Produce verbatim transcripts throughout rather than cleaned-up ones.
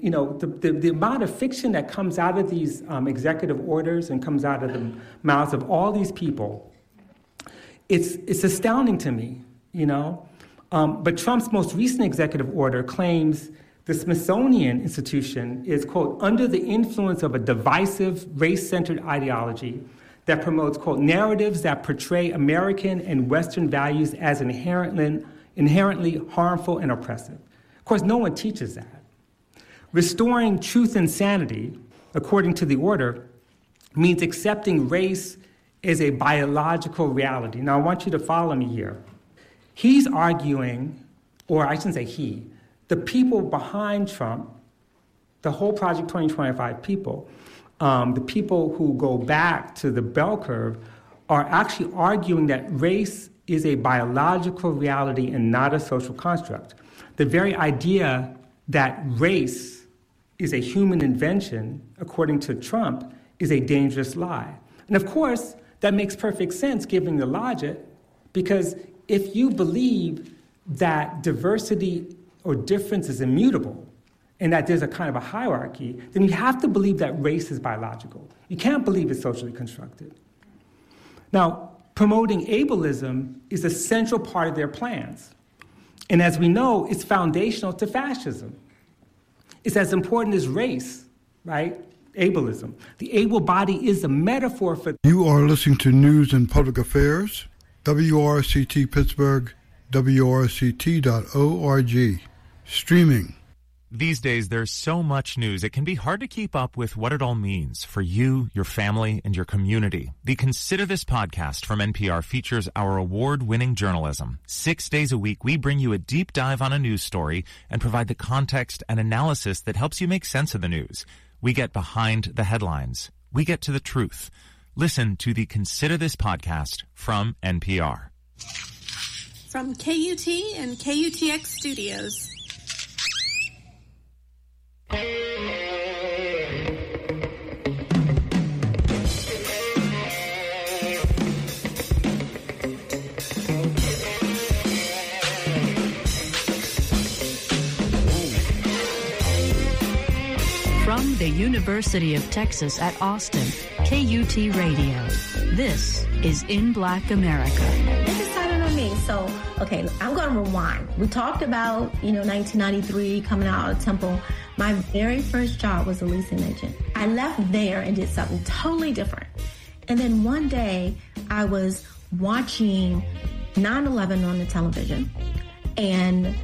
you know, the, the, the amount of fiction that comes out of these um, executive orders and comes out of the mouths of all these people, it's it's astounding to me, you know. Um, but Trump's most recent executive order claims the Smithsonian Institution is, quote, under the influence of a divisive, race-centered ideology that promotes, quote, narratives that portray American and Western values as inherently, inherently harmful and oppressive. Of course, no one teaches that. Restoring truth and sanity, according to the order, means accepting race as a biological reality. Now, I want you to follow me here. He's arguing, or I shouldn't say he, the people behind Trump, the whole Project twenty twenty-five people, um, the people who go back to the bell curve, are actually arguing that race is a biological reality and not a social construct. The very idea that race is a human invention, according to Trump, is a dangerous lie. And of course, that makes perfect sense given the logic, because if you believe that diversity or difference is immutable and that there's a kind of a hierarchy, then you have to believe that race is biological. You can't believe it's socially constructed. Now, promoting ableism is a central part of their plans. And as we know, it's foundational to fascism. It's as important as race, right? Ableism. The able body is a metaphor for... You are listening to News and Public Affairs, W R C T Pittsburgh, W R C T dot org. Streaming. These days, there's so much news, it can be hard to keep up with what it all means for you, your family, and your community. The Consider This podcast from N P R features our award-winning journalism. Six days a week, we bring you a deep dive on a news story and provide the context and analysis that helps you make sense of the news. We get behind the headlines. We get to the truth. Listen to the Consider This podcast from N P R. From K U T and K U T X Studios. From the University of Texas at Austin, K U T Radio. This is In Black America. This is starting on me. So, okay, I'm going to rewind. We talked about, you know, nineteen ninety-three, coming out of Temple. My very first job was a leasing agent. I left there and did something totally different. And then one day I was watching nine eleven on the television and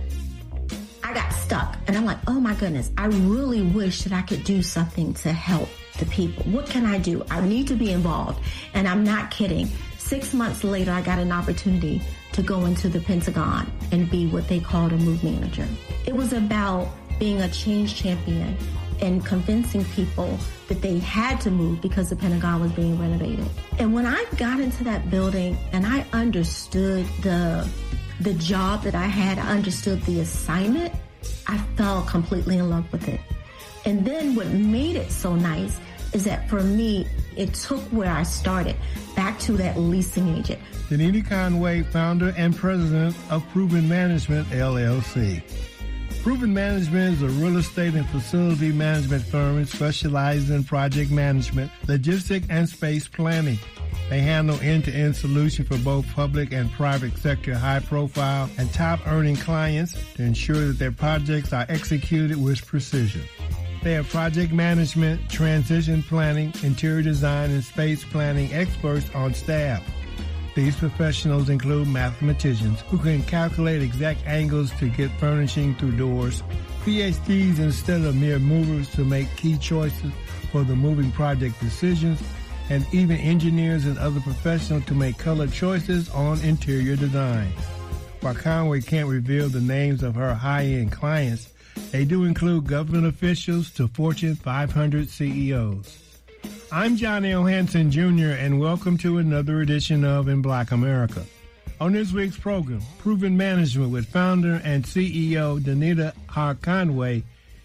I got stuck. And I'm like, oh my goodness, I really wish that I could do something to help the people. What can I do? I need to be involved. And I'm not kidding. Six months later, I got an opportunity to go into the Pentagon and be what they called a move manager. It was about being a change champion and convincing people that they had to move because the Pentagon was being renovated. And when I got into that building and I understood the the job that I had, I understood the assignment, I fell completely in love with it. And then what made it so nice is that for me, it took where I started back to that leasing agent. Danita Conway, founder and president of Proven Management, L L C. Proven Management is a real estate and facility management firm specializing in project management, logistics, and space planning. They handle end-to-end solutions for both public and private sector high-profile and top-earning clients to ensure that their projects are executed with precision. They have project management, transition planning, interior design, and space planning experts on staff. These professionals include mathematicians who can calculate exact angles to get furnishing through doors, P H Ds instead of mere movers to make key choices for the moving project decisions, and even engineers and other professionals to make color choices on interior design. While Conway can't reveal the names of her high-end clients, they do include government officials to Fortune five hundred C E Os. I'm John L. Hanson, Junior, and welcome to another edition of In Black America. On this week's program, Proven Management with founder and C E O Danita R. Conway,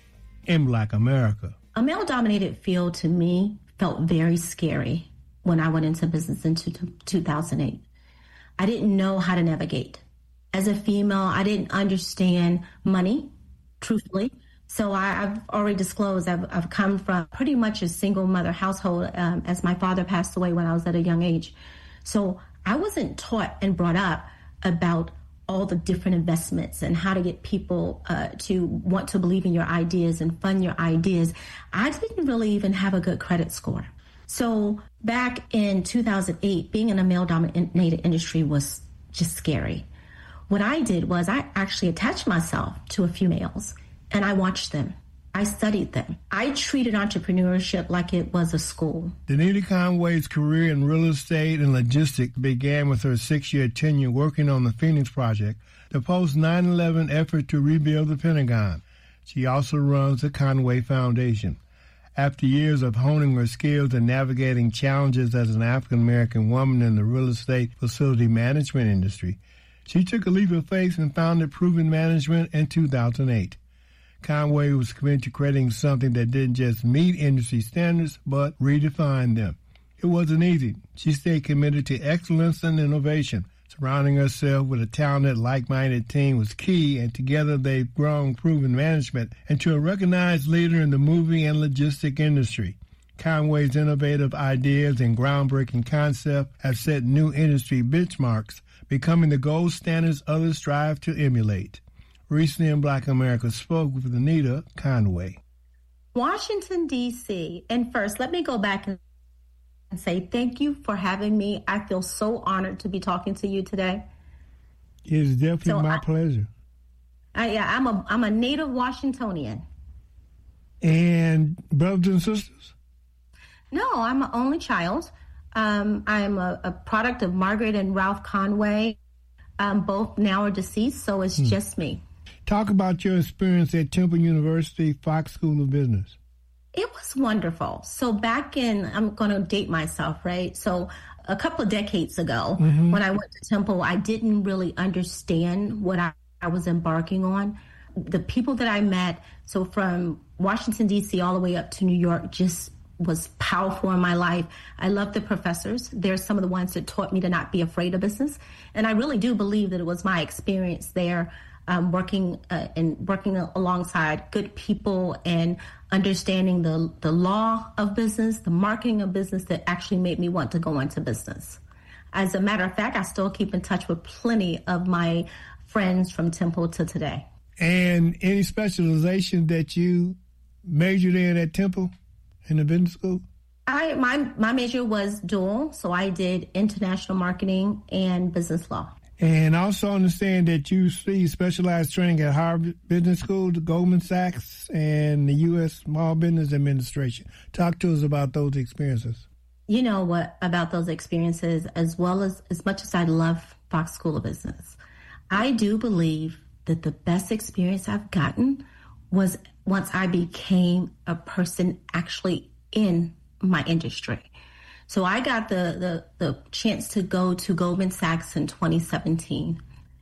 In Black America. A male-dominated field to me felt very scary when I went into business in two thousand eight. I didn't know how to navigate. As a female, I didn't understand money, truthfully. So I, I've already disclosed I've, I've come from pretty much a single mother household um, as my father passed away when I was at a young age. So I wasn't taught and brought up about all the different investments and how to get people uh, to want to believe in your ideas and fund your ideas. I didn't really even have a good credit score. So back in two thousand eight, being in a male-dominated industry was just scary. What I did was I actually attached myself to a few males and I watched them. I studied them. I treated entrepreneurship like it was a school. Danita Conway's career in real estate and logistics began with her six-year tenure working on the Phoenix Project, the post nine eleven effort to rebuild the Pentagon. She also runs the Conway Foundation. After years of honing her skills and navigating challenges as an African-American woman in the real estate facility management industry, she took a leap of faith and founded Proven Management in two thousand eight. Conway was committed to creating something that didn't just meet industry standards, but redefine them. It wasn't easy. She stayed committed to excellence and innovation. Surrounding herself with a talented, like-minded team was key, and together they've grown Proven Management into a recognized leader in the moving and logistic industry. Conway's innovative ideas and groundbreaking concept have set new industry benchmarks, becoming the gold standards others strive to emulate. Recently in Black America spoke with Danita Conway. Washington, D C And first, let me go back and say thank you for having me. I feel so honored to be talking to you today. It's definitely so my I, pleasure. I, yeah, I'm a I'm a native Washingtonian. And brothers and sisters? No, I'm an only child. Um, I'm a, a product of Margaret and Ralph Conway. Um, both now are deceased, so it's hmm. just me. Talk about your experience at Temple University Fox School of Business. It was wonderful. So back in, I'm going to date myself, right? So a couple of decades ago, mm-hmm. when I went to Temple, I didn't really understand what I, I was embarking on. The people that I met, so from Washington, D C all the way up to New York, just was powerful in my life. I love the professors. They're some of the ones that taught me to not be afraid of business. And I really do believe that it was my experience there um, working uh, and working alongside good people and understanding the, the law of business, the marketing of business that actually made me want to go into business. As a matter of fact, I still keep in touch with plenty of my friends from Temple to today. And any specialization that you majored in at Temple? In the business school? I my my major was dual, so I did international marketing and business law. And I also understand that you see specialized training at Harvard Business School, the Goldman Sachs, and the U S Small Business Administration. Talk to us about those experiences. You know what about those experiences, as well as as much as I love Fox School of Business, I do believe that the best experience I've gotten was once I became a person actually in my industry. So I got the, the, the chance to go to Goldman Sachs in twenty seventeen.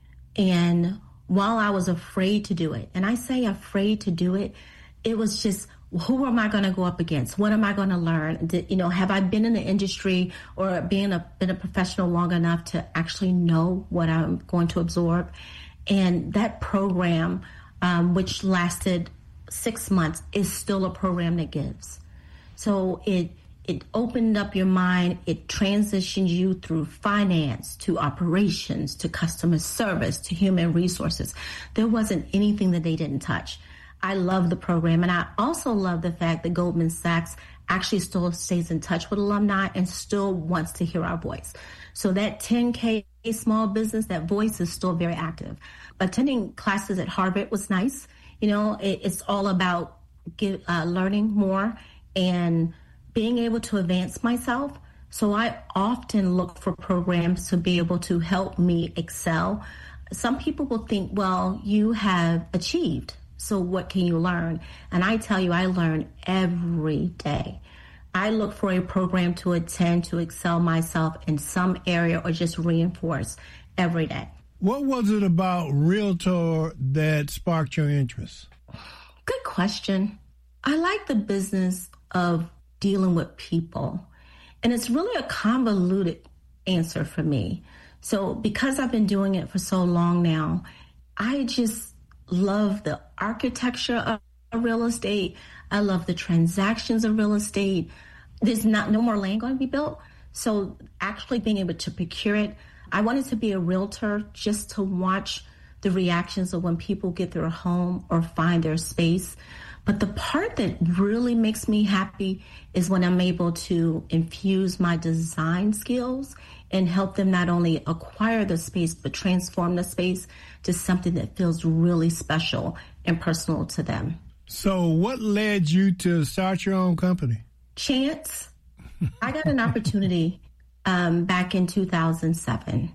And while I was afraid to do it, and I say afraid to do it, it was just, who am I going to go up against? What am I going to learn? Did, you know, have I been in the industry or been a, been a professional long enough to actually know what I'm going to absorb? And that program, um, which lasted six months, is still a program that gives. So it it opened up your mind. It transitioned you through finance, to operations, to customer service, to human resources. There wasn't anything that they didn't touch. I love the program. And I also love the fact that Goldman Sachs actually still stays in touch with alumni and still wants to hear our voice. So that ten K small business, that voice is still very active. Attending classes at Harvard was nice. You know, it, it's all about get, uh, learning more and being able to advance myself. So I often look for programs to be able to help me excel. Some people will think, well, you have achieved, so what can you learn? And I tell you, I learn every day. I look for a program to attend to excel myself in some area or just reinforce every day. What was it about Realtor that sparked your interest? Good question. I like the business of dealing with people. And it's really a convoluted answer for me. So because I've been doing it for so long now, I just love the architecture of real estate. I love the transactions of real estate. There's not no more land going to be built. So actually being able to procure it, I wanted to be a realtor just to watch the reactions of when people get their home or find their space. But the part that really makes me happy is when I'm able to infuse my design skills and help them not only acquire the space, but transform the space to something that feels really special and personal to them. So what led you to start your own company? Chance. I got an opportunity um, back in two thousand seven.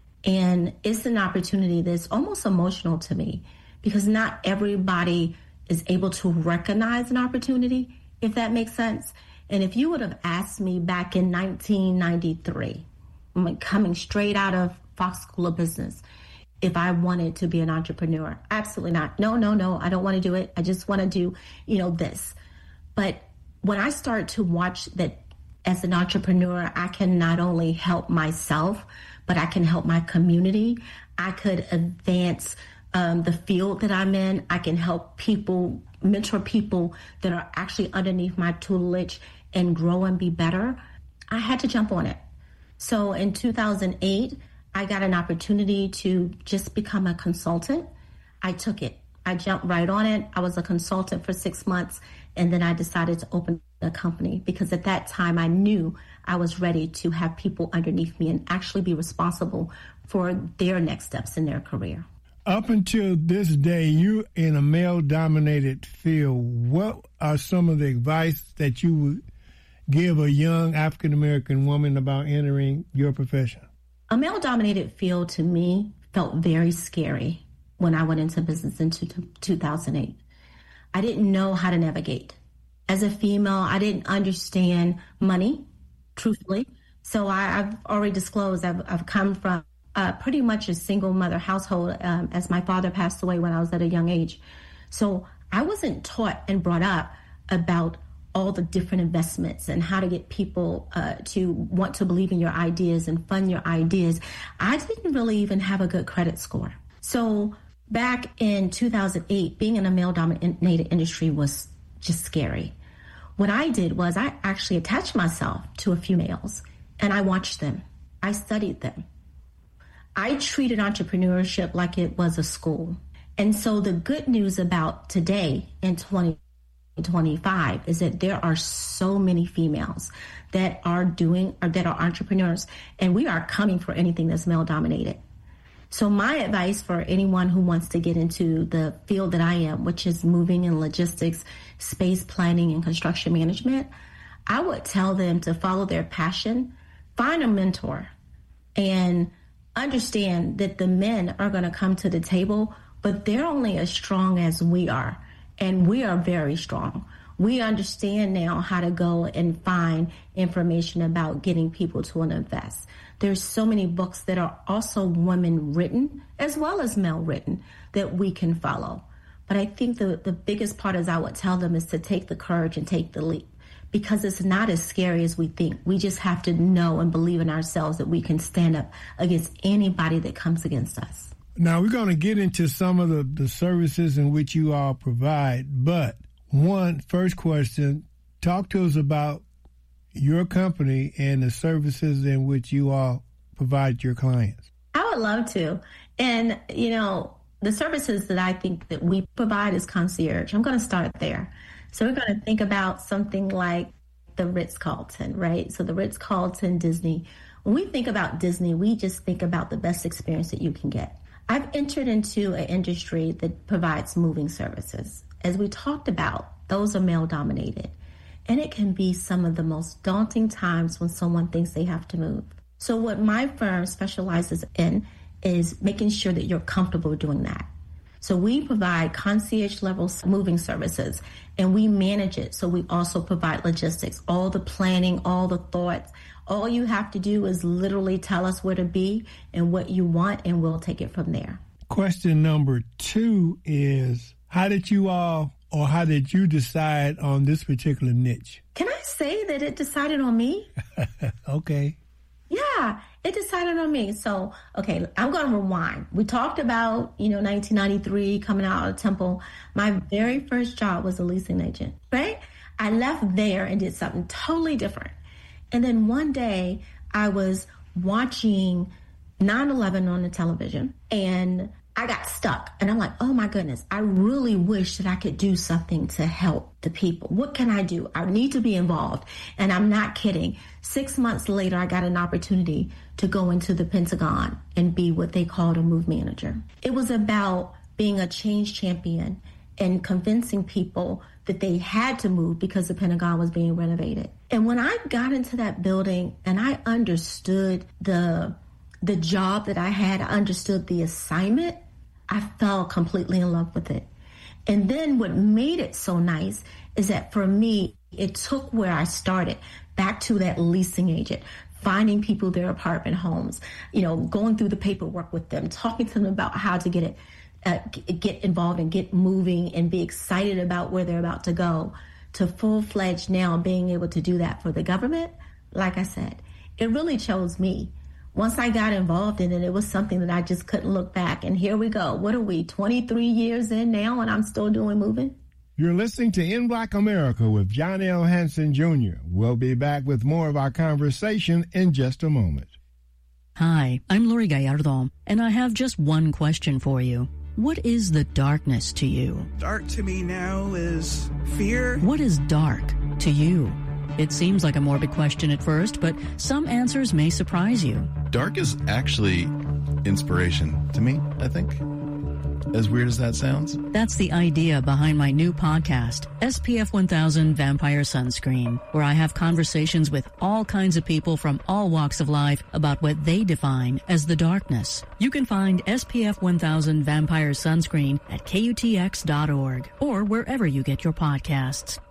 And it's an opportunity that's almost emotional to me because not everybody is able to recognize an opportunity, if that makes sense. And if you would have asked me back in nineteen ninety-three, I'm coming straight out of Fox School of Business, if I wanted to be an entrepreneur, absolutely not. No, no, no, I don't want to do it. I just want to do, you know, this. But when I start to watch that as an entrepreneur, I can not only help myself, but I can help my community. I could advance um, the field that I'm in. I can help people, mentor people that are actually underneath my tutelage and grow and be better. I had to jump on it. So in two thousand eight, I got an opportunity to just become a consultant. I took it. I jumped right on it. I was a consultant for six months, and then I decided to open a company because at that time I knew I was ready to have people underneath me and actually be responsible for their next steps in their career. Up until this day, you're in a male-dominated field. What are some of the advice that you would give a young African-American woman about entering your profession? A male-dominated field to me felt very scary when I went into business in two thousand eight. I didn't know how to navigate. As a female, I didn't understand money, truthfully. So I, I've already disclosed I've, I've come from uh, pretty much a single mother household um, as my father passed away when I was at a young age. So I wasn't taught and brought up about all the different investments and how to get people uh, to want to believe in your ideas and fund your ideas. I didn't really even have a good credit score. So back in two thousand eight, being in a male-dominated industry was just scary. What I did was I actually attached myself to a few males and I watched them. I studied them. I treated entrepreneurship like it was a school. And so the good news about today in twenty twenty-five is that there are so many females that are doing or that are entrepreneurs, and we are coming for anything that's male dominated. So my advice for anyone who wants to get into the field that I am, which is moving and logistics, space planning, and construction management, I would tell them to follow their passion, find a mentor, and understand that the men are going to come to the table, but they're only as strong as we are, and we are very strong. We understand now how to go and find information about getting people to invest. There's so many books that are also women written as well as male written that we can follow. But I think the, the biggest part is I would tell them is to take the courage and take the leap because it's not as scary as we think. We just have to know and believe in ourselves that we can stand up against anybody that comes against us. Now, we're going to get into some of the, the services in which you all provide, but one, first question, talk to us about your company and the services in which you all provide your clients. I would love to. And, you know, the services that I think that we provide is concierge. I'm going to start there. So we're going to think about something like the Ritz-Carlton, right? So the Ritz-Carlton, Disney. When we think about Disney, we just think about the best experience that you can get. I've entered into an industry that provides moving services. As we talked about, those are male-dominated. And it can be some of the most daunting times when someone thinks they have to move. So what my firm specializes in is making sure that you're comfortable doing that. So we provide concierge-level moving services, and we manage it. So we also provide logistics, all the planning, all the thoughts. All you have to do is literally tell us where to be and what you want, and we'll take it from there. Question number two is, how did you all, or how did you decide on this particular niche? Can I say that it decided on me? Okay. Yeah, it decided on me. So, okay, I'm going to rewind. We talked about, you know, nineteen ninety-three, coming out of Temple. My very first job was a leasing agent, right? I left there and did something totally different. And then one day I was watching nine eleven on the television and I got stuck. And I'm like, oh my goodness, I really wish that I could do something to help the people. What can I do? I need to be involved. And I'm not kidding. Six months later, I got an opportunity to go into the Pentagon and be what they called a move manager. It was about being a change champion and convincing people that they had to move because the Pentagon was being renovated. And when I got into that building and I understood the the job that I had, I understood the assignment, I fell completely in love with it. And then what made it so nice is that for me, it took where I started back to that leasing agent, finding people their apartment homes, you know, going through the paperwork with them, talking to them about how to get it, uh, get involved and get moving and be excited about where they're about to go, to full-fledged now being able to do that for the government. Like I said, it really chose me. Once I got involved in it, it was something that I just couldn't look back. And here we go. What are we, twenty-three years in now, and I'm still doing moving? You're listening to In Black America with John L. Hanson Junior We'll be back with more of our conversation in just a moment. Hi, I'm Lori Gallardo, and I have just one question for you. What is the darkness to you? Dark to me now is fear. What is dark to you? It seems like a morbid question at first, but some answers may surprise you. Dark is actually inspiration to me, I think. As weird as that sounds. That's the idea behind my new podcast, S P F one thousand Vampire Sunscreen, where I have conversations with all kinds of people from all walks of life about what they define as the darkness. You can find S P F one thousand Vampire Sunscreen at K U T X dot org or wherever you get your podcasts.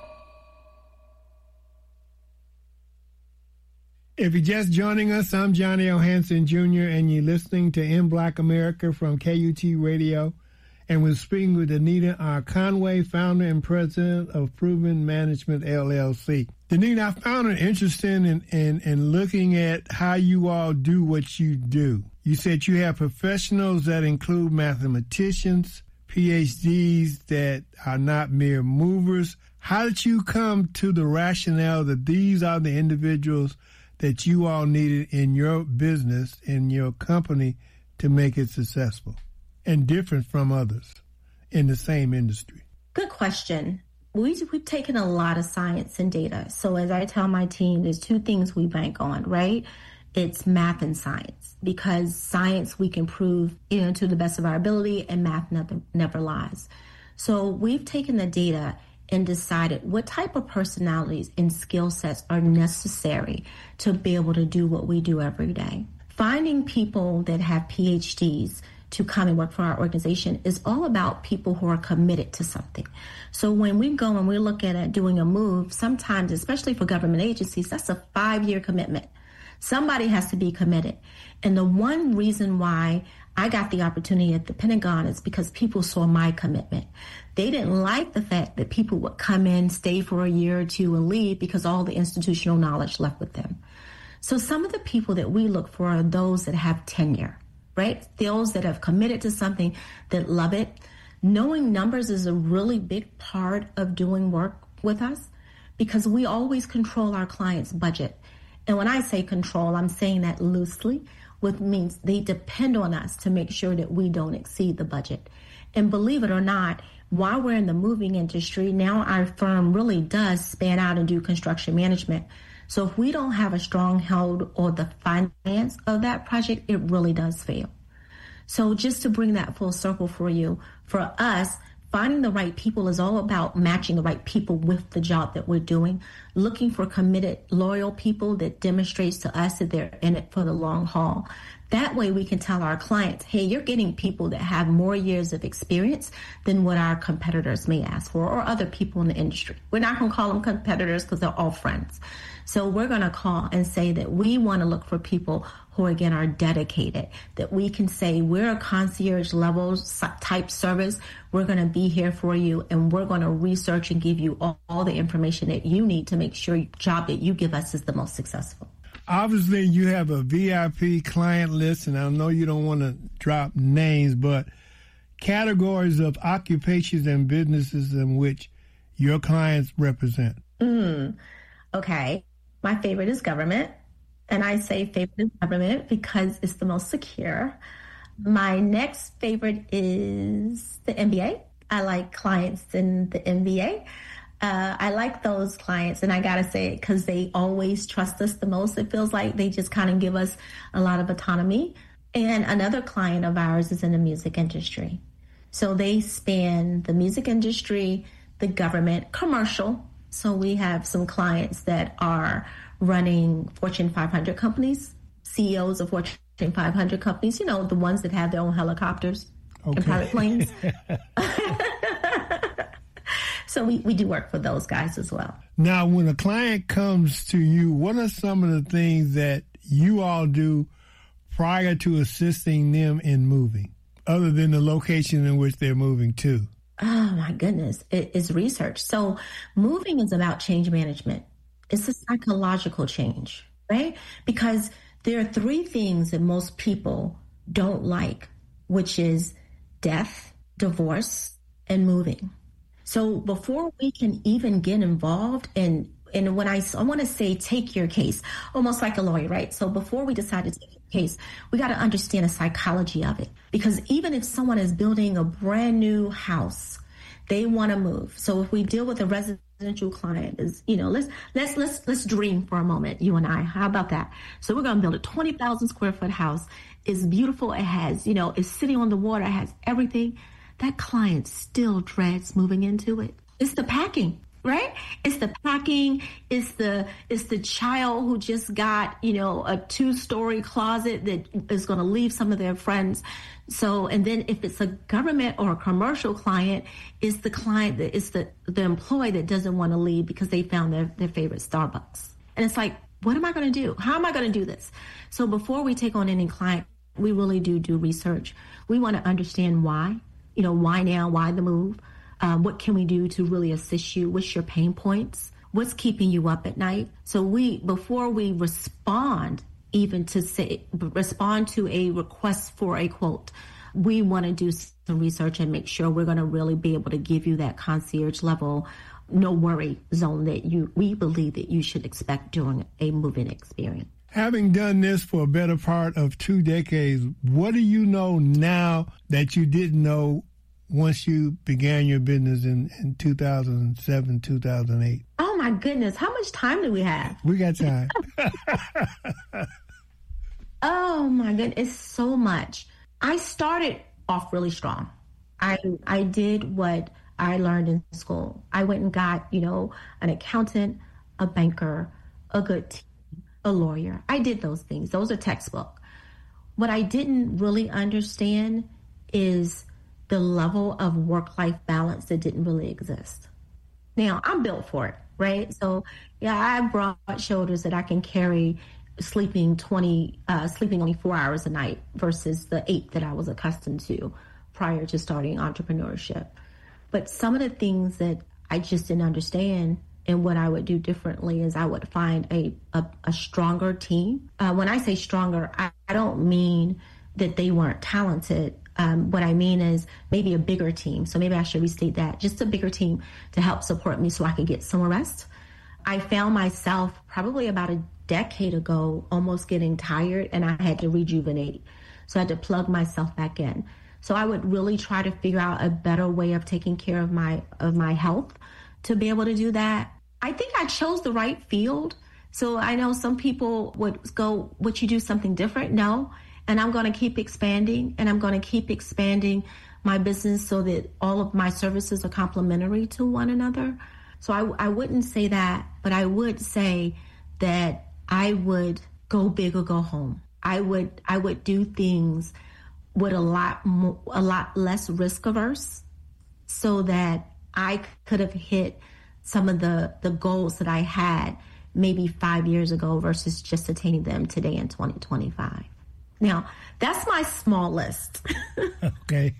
If you're just joining us, I'm Johnny L. Hanson Junior, and you're listening to In Black America from K U T Radio. And we're speaking with Danita R. Conway, founder and president of Proven Management, L L C. Danita, I found it interesting in, in, in looking at how you all do what you do. You said you have professionals that include mathematicians, P H Ds that are not mere movers. How did you come to the rationale that these are the individuals that you all needed in your business, in your company, to make it successful and different from others in the same industry? Good question. We, we've taken a lot of science and data. So as I tell my team, there's two things we bank on, right? It's math and science, because science we can prove, you know, to the best of our ability, and math never, never lies. So we've taken the data and decided what type of personalities and skill sets are necessary to be able to do what we do every day. Finding people that have P H Ds to come and work for our organization is all about people who are committed to something. So when we go and we look at it, doing a move, sometimes, especially for government agencies, that's a five-year commitment. Somebody has to be committed. And the one reason why I got the opportunity at the Pentagon is because people saw my commitment. They didn't like the fact that people would come in, stay for a year or two, and leave because all the institutional knowledge left with them. So some of the people that we look for are those that have tenure, right? Those that have committed to something, that love it. Knowing numbers is a really big part of doing work with us, because we always control our clients' budget. And when I say control, I'm saying that loosely, which means they depend on us to make sure that we don't exceed the budget. And believe it or not, while we're in the moving industry, now our firm really does span out and do construction management. So if we don't have a strong hold on the finance of that project, it really does fail. So just to bring that full circle for you, for us, finding the right people is all about matching the right people with the job that we're doing, looking for committed, loyal people that demonstrates to us that they're in it for the long haul. That way we can tell our clients, hey, you're getting people that have more years of experience than what our competitors may ask for, or other people in the industry. We're not going to call them competitors because they're all friends. So we're going to call and say that we want to look for people who, again, are dedicated, that we can say we're a concierge level type service. We're going to be here for you, and we're going to research and give you all, all the information that you need to make sure the job that you give us is the most successful. Obviously, you have a V I P client list, and I know you don't want to drop names, but categories of occupations and businesses in which your clients represent. Mm, okay. My favorite is government. And I say favorite is government because it's the most secure. My next favorite is the N B A. I like clients in the N B A. Uh, I like those clients, and I got to say it because they always trust us the most. It feels like they just kind of give us a lot of autonomy. And another client of ours is in the music industry. So they span the music industry, the government, commercial. So we have some clients that are running Fortune five hundred companies, C E Os of Fortune five hundred companies, you know, the ones that have their own helicopters okay. and private planes. So we, we do work for those guys as well. Now, when a client comes to you, what are some of the things that you all do prior to assisting them in moving, other than the location in which they're moving to? Oh, my goodness. It is research. So moving is about change management. It's a psychological change, right? Because there are three things that most people don't like, which is death, divorce, and moving. So before we can even get involved, and and when I, I want to say take your case, almost like a lawyer, right? So before we decide to take your case, we got to understand the psychology of it. Because even if someone is building a brand new house, they want to move. So if we deal with a residential client, is you know, let's let's let's let's dream for a moment, you and I. How about that? So we're going to build a twenty thousand square foot house. It's beautiful. It has, you know, it's sitting on the water. It has everything. That client still dreads moving into it. It's the packing, right? It's the packing. It's the it's the child who just got, you know, a two-story closet that is going to leave some of their friends. So, and then if it's a government or a commercial client, it's the client that it's the the employee that doesn't want to leave because they found their, their favorite Starbucks. And it's like, what am I going to do? How am I going to do this? So before we take on any client, we really do do research. We want to understand why. You know, why now? Why the move? Um, what can we do to really assist you? What's your pain points? What's keeping you up at night? So we, before we respond, even to say, respond to a request for a quote, we want to do some research and make sure we're going to really be able to give you that concierge level, no worry zone that you, we believe that you should expect during a moving experience. Having done this for a better part of two decades, what do you know now that you didn't know once you began your business in, in two thousand seven, two thousand eight? Oh, my goodness. How much time do we have? We got time. Oh, my goodness. It's so much. I started off really strong. I I did what I learned in school. I went and got, you know, an accountant, a banker, a good team, a lawyer. I did those things. Those are textbook. What I didn't really understand is the level of work-life balance that didn't really exist. Now, I'm built for it, right? So, yeah, I have broad shoulders that I can carry sleeping twenty, uh, sleeping only four hours a night versus the eight that I was accustomed to prior to starting entrepreneurship. But some of the things that I just didn't understand and what I would do differently is I would find a, a, a stronger team. Uh, when I say stronger, I, I don't mean that they weren't talented. Um, what I mean is maybe a bigger team. So maybe I should restate that. Just a bigger team to help support me so I could get some rest. I found myself probably about a decade ago almost getting tired, and I had to rejuvenate. So I had to plug myself back in. So I would really try to figure out a better way of taking care of my of my health to be able to do that. I think I chose the right field. So I know some people would go, would you do something different? No. And I'm going to keep expanding, and I'm going to keep expanding my business so that all of my services are complementary to one another. So I, I wouldn't say that, but I would say that I would go big or go home. I would I would do things with a lot more, a lot less risk averse, so that I could have hit some of the, the goals that I had maybe five years ago versus just attaining them today in twenty twenty-five. Now, that's my small list. Okay.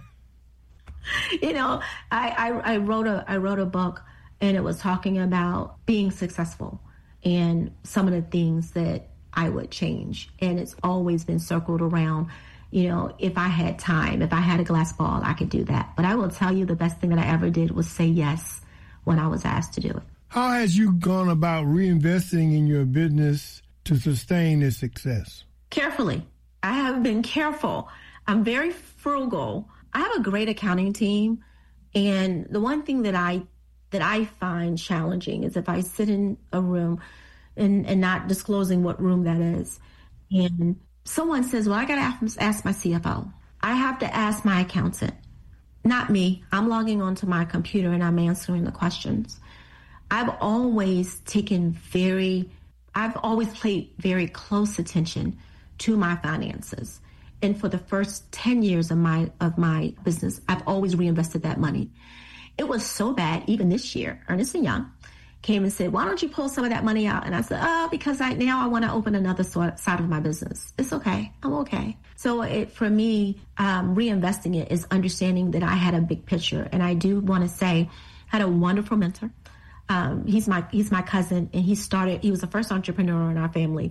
You know, I, I, I wrote a I wrote a book, and it was talking about being successful and some of the things that I would change. And it's always been circled around, you know, if I had time, if I had a glass ball, I could do that. But I will tell you the best thing that I ever did was say yes when I was asked to do it. How has you gone about reinvesting in your business to sustain its success? Carefully. I have been careful. I'm very frugal. I have a great accounting team. And the one thing that I that I find challenging is if I sit in a room and, and not disclosing what room that is, and someone says, well, I got to ask, ask my C F O. I have to ask my accountant. Not me. I'm logging onto my computer and I'm answering the questions. I've always taken very, I've always paid very close attention to my finances. And for the first ten years of my of my business, I've always reinvested that money. It was so bad, even this year, Ernst and Young came and said, why don't you pull some of that money out? And I said, oh, because I, now I want to open another sort, side of my business. It's okay. I'm okay. So it, for me, um, reinvesting it is understanding that I had a big picture. And I do want to say, I had a wonderful mentor. Um, he's my he's my cousin, and he started, he was the first entrepreneur in our family.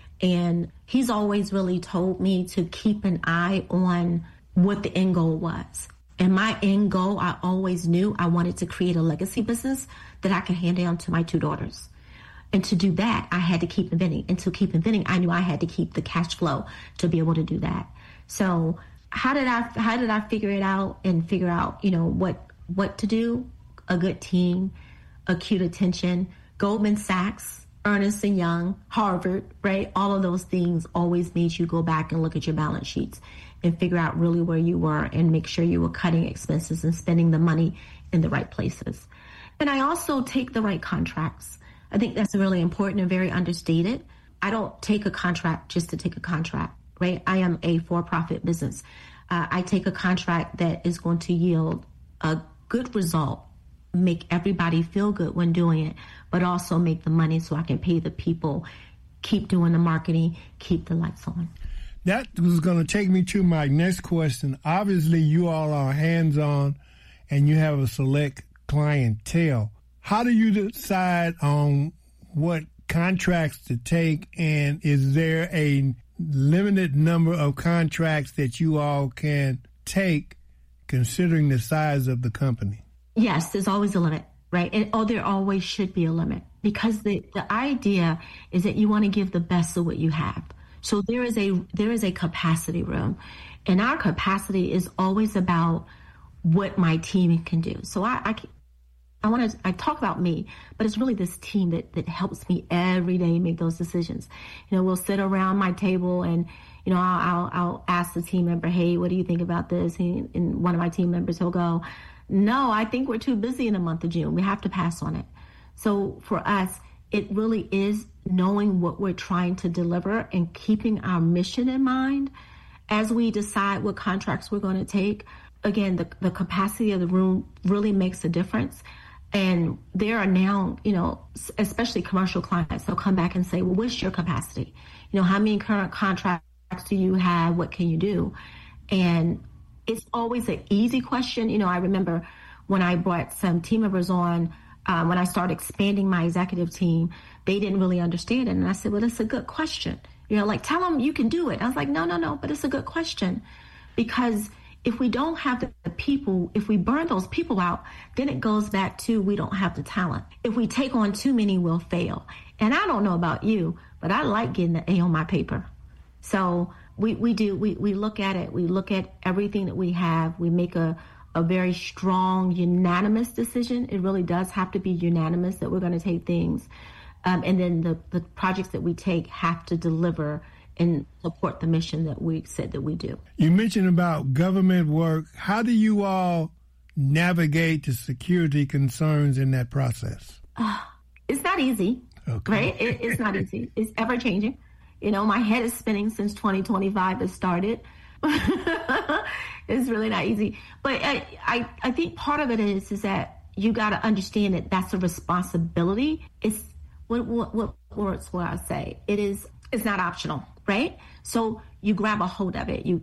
And he's always really told me to keep an eye on what the end goal was. And my end goal, I always knew I wanted to create a legacy business that I could hand down to my two daughters. And to do that, I had to keep inventing. And to keep inventing, I knew I had to keep the cash flow to be able to do that. So how did I how did I figure it out and figure out, you know, what what to do? A good team, acute attention, Goldman Sachs, Ernst and Young, Harvard, right? All of those things always made you go back and look at your balance sheets and figure out really where you were and make sure you were cutting expenses and spending the money in the right places. And I also take the right contracts. I think that's really important and very understated. I don't take a contract just to take a contract, right? I am a for-profit business. Uh, I take a contract that is going to yield a good result, make everybody feel good when doing it, but also make the money so I can pay the people, keep doing the marketing, keep the lights on. That was going to take me to my next question. Obviously, you all are hands-on and you have a select clientele. How do you decide on what contracts to take, and is there a limited number of contracts that you all can take considering the size of the company? Yes, there's always a limit, right? And oh, there always should be a limit, because the, the idea is that you want to give the best of what you have. So there is a there is a capacity room, and our capacity is always about what my team can do. So I I, I want to I talk about me, but it's really this team that that helps me every day make those decisions. You know, we'll sit around my table and, you know, I'll I'll, I'll ask the team member, hey, what do you think about this? And, and one of my team members will go, no, I think we're too busy in the month of June. We have to pass on it. So for us, it really is knowing what we're trying to deliver and keeping our mission in mind as we decide what contracts we're going to take. Again, the, the capacity of the room really makes a difference. And there are now, you know, especially commercial clients, they'll come back and say, well, what's your capacity? You know, how many current contracts do you have? What can you do? And it's always an easy question. You know, I remember when I brought some team members on, um, when I started expanding my executive team, they didn't really understand it. And I said, well, it's a good question. You know, like, tell them you can do it. I was like, no, no, no, but it's a good question. Because if we don't have the people, if we burn those people out, then it goes back to we don't have the talent. If we take on too many, we'll fail. And I don't know about you, but I like getting the A on my paper. So we, we do, we, we look at it. We look at everything that we have. We make a, a very strong, unanimous decision. It really does have to be unanimous that we're going to take things. Um, and then the, the projects that we take have to deliver and support the mission that we said that we do. You mentioned about government work. How do you all navigate the security concerns in that process? Uh, it's not easy, okay. right? It, it's not easy. It's ever changing. You know, my head is spinning since twenty twenty-five has started. It's really not easy. But I, I, I think part of it is, is that you got to understand that that's a responsibility. It's, what, what, what words will I say? It is, it's not optional, right? So you grab a hold of it. You, you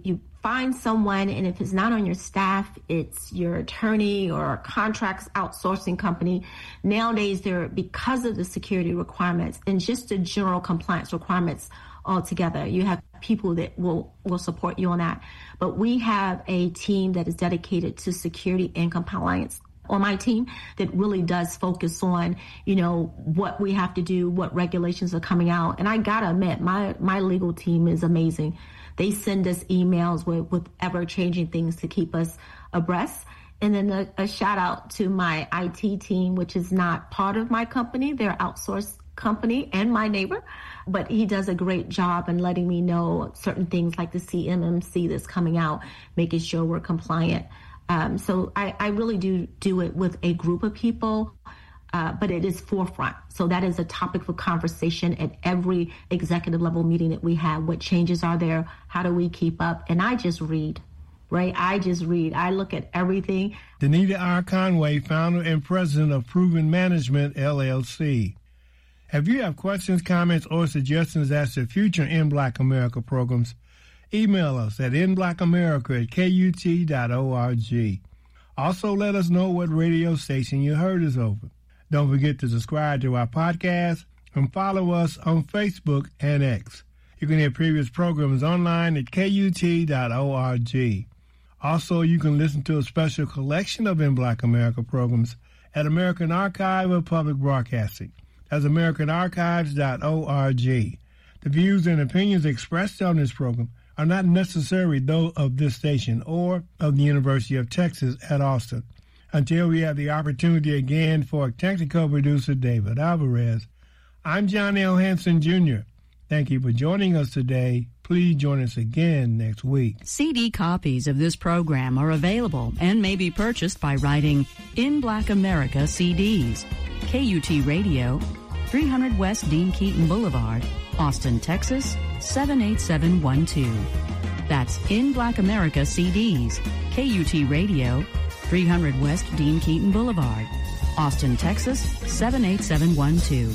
find someone, and if it's not on your staff, it's your attorney or a contracts outsourcing company. Nowadays, there, because of the security requirements and just the general compliance requirements altogether, you have people that will, will support you on that. But we have a team that is dedicated to security and compliance on my team that really does focus on, you know, what we have to do, what regulations are coming out. And I gotta admit, my, my legal team is amazing. They send us emails with, with ever-changing things to keep us abreast. And then a, a shout out to my I T team, which is not part of my company. They're outsourced company and my neighbor, but he does a great job in letting me know certain things like the C M M C that's coming out, making sure we're compliant. Um, so I, I really do do it with a group of people, uh, but it is forefront. So that is a topic for conversation at every executive level meeting that we have. What changes are there? How do we keep up? And I just read, right? I just read. I look at everything. Danita R. Conway, founder and president of Proven Management, L L C. If you have questions, comments, or suggestions as to future In Black America programs, email us at in black america at k u t dot org. Also, let us know what radio station you heard us over. Don't forget to subscribe to our podcast and follow us on Facebook and X. You can hear previous programs online at k u t dot org. Also, you can listen to a special collection of In Black America programs at American Archive of Public Broadcasting. That's american archives dot org. The views and opinions expressed on this program are not necessarily those of this station or of the University of Texas at Austin. Until we have the opportunity again for technical producer David Alvarez, I'm John L. Hanson, Junior Thank you for joining us today. Please join us again next week. C D copies of this program are available and may be purchased by writing In Black America C Ds, K U T Radio, three hundred West Dean Keaton Boulevard, Austin, Texas, seven eight seven one two. That's In Black America C Ds, K U T Radio, three hundred West Dean Keaton Boulevard, Austin, Texas, seven eight seven one two.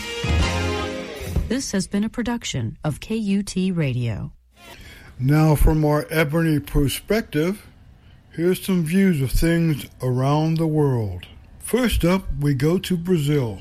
This has been a production of K U T Radio. Now, from our Ebony perspective, here's some views of things around the world. First up, we go to Brazil.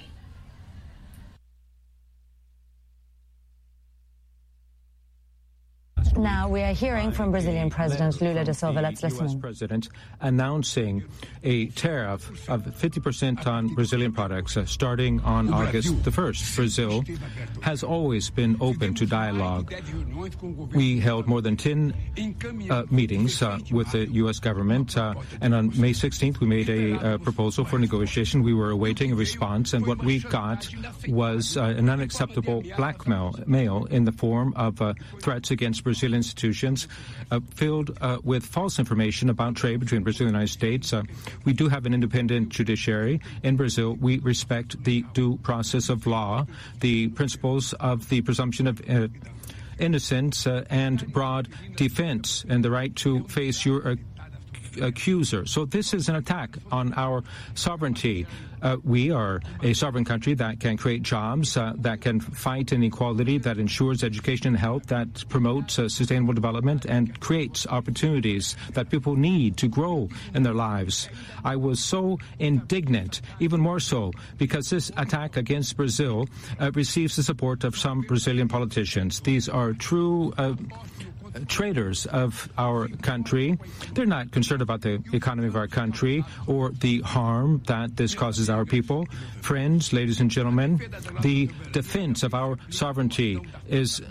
Now we are hearing from Brazilian President Lula da Silva. Let's listen. The U S President announcing a tariff of fifty percent on Brazilian products uh, starting on August the first. Brazil has always been open to dialogue. We held more than ten uh, meetings uh, with the U S government, uh, and on May sixteenth we made a uh, proposal for negotiation. We were awaiting a response, and what we got was uh, an unacceptable blackmail mail in the form of uh, threats against Brazil institutions uh, filled uh, with false information about trade between Brazil and the United States. Uh, we do have an independent judiciary in Brazil. We respect the due process of law, the principles of the presumption of uh, innocence uh, and broad defense, and the right to face your uh, accuser. So this is an attack on our sovereignty. Uh, we are a sovereign country that can create jobs, uh, that can fight inequality, that ensures education and health, that promotes uh, sustainable development and creates opportunities that people need to grow in their lives. I was so indignant, even more so, because this attack against Brazil uh, receives the support of some Brazilian politicians. These are true uh, traitors of our country. They're not concerned about the economy of our country or the harm that this causes our people. Friends, ladies and gentlemen, the defense of our sovereignty is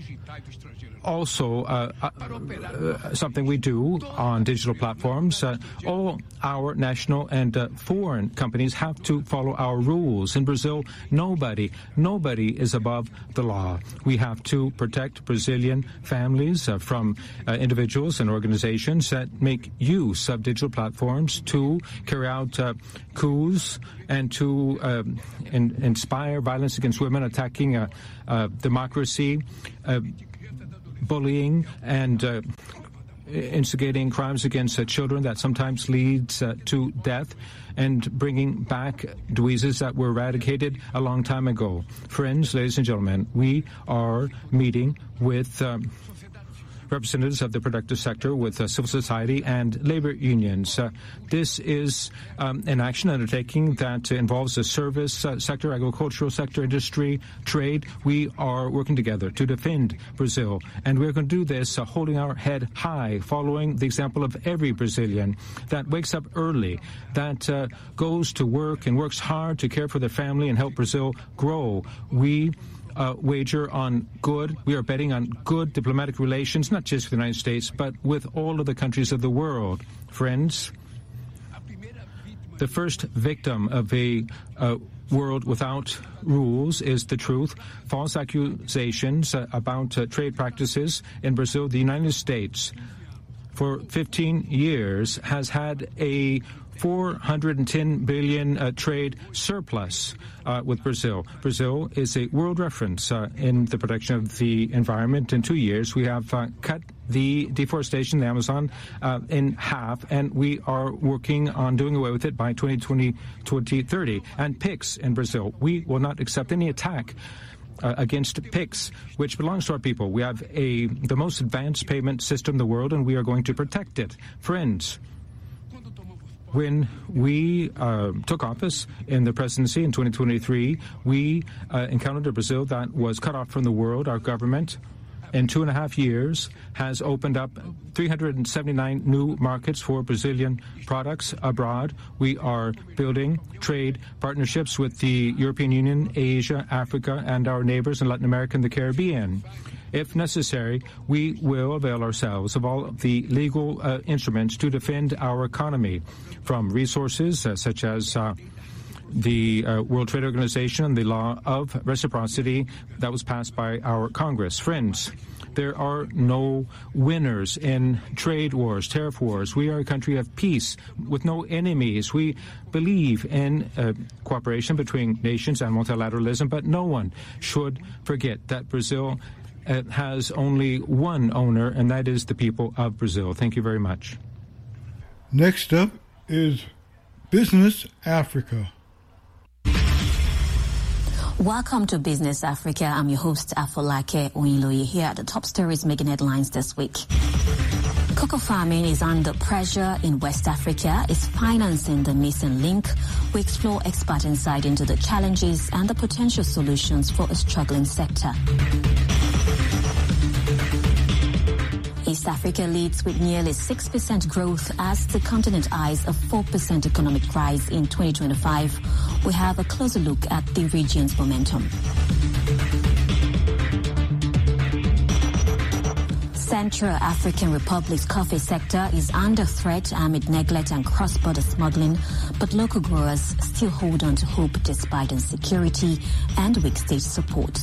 also uh, uh, something we do on digital platforms. Uh, all our national and uh, foreign companies have to follow our rules. In Brazil, nobody, nobody is above the law. We have to protect Brazilian families uh, from uh, individuals and organizations that make use of digital platforms to carry out uh, coups and to um, in, inspire violence against women, attacking uh, uh, democracy, uh, bullying, and uh, instigating crimes against uh, children that sometimes leads uh, to death, and bringing back diseases that were eradicated a long time ago. Friends, ladies and gentlemen, we are meeting with um, representatives of the productive sector, with uh, civil society and labor unions. Uh, this is um, an action undertaking that involves the service uh, sector, agricultural sector, industry, trade. We are working together to defend Brazil, and we're going to do this uh, holding our head high, following the example of every Brazilian that wakes up early, that uh, goes to work and works hard to care for their family and help Brazil grow. We Uh, wager on good. We are betting on good diplomatic relations, not just with the United States, but with all of the countries of the world. Friends, the first victim of a uh, world without rules is the truth. False accusations uh, about uh, trade practices in Brazil. The United States, for fifteen years, has had a four hundred ten billion uh, trade surplus uh, with Brazil. Brazil is a world reference uh, in the protection of the environment. In two years, we have uh, cut the deforestation in the Amazon uh, in half, and we are working on doing away with it by twenty twenty, twenty thirty. And pigs in Brazil, we will not accept any attack Uh, against pigs, which belongs to our people. We have a the most advanced payment system in the world, and we are going to protect it. Friends, when we uh, took office in the presidency in twenty twenty-three, we uh, encountered a Brazil that was cut off from the world. Our government, in two and a half years, has opened up three hundred seventy-nine new markets for Brazilian products abroad. We are building trade partnerships with the European Union, Asia, Africa, and our neighbors in Latin America and the Caribbean. If necessary, we will avail ourselves of all of the legal uh, instruments to defend our economy, from resources uh, such as uh, the uh, World Trade Organization and the law of reciprocity that was passed by our Congress. Friends, there are no winners in trade wars, tariff wars. We are a country of peace with no enemies. We believe in uh, cooperation between nations and multilateralism, but no one should forget that Brazil uh, has only one owner, and that is the people of Brazil. Thank you very much. Next up is Business Africa. Welcome to Business Africa. I'm your host, Afolake Oyinloye. Here are the top stories making headlines this week. Cocoa farming is under pressure in West Africa. Is financing the missing link? We explore expert insight into the challenges and the potential solutions for a struggling sector. East Africa leads with nearly six percent growth as the continent eyes a four percent economic rise in twenty twenty-five. We have a closer look at the region's momentum. Central African Republic's coffee sector is under threat amid neglect and cross-border smuggling, but local growers still hold on to hope despite insecurity and weak state support.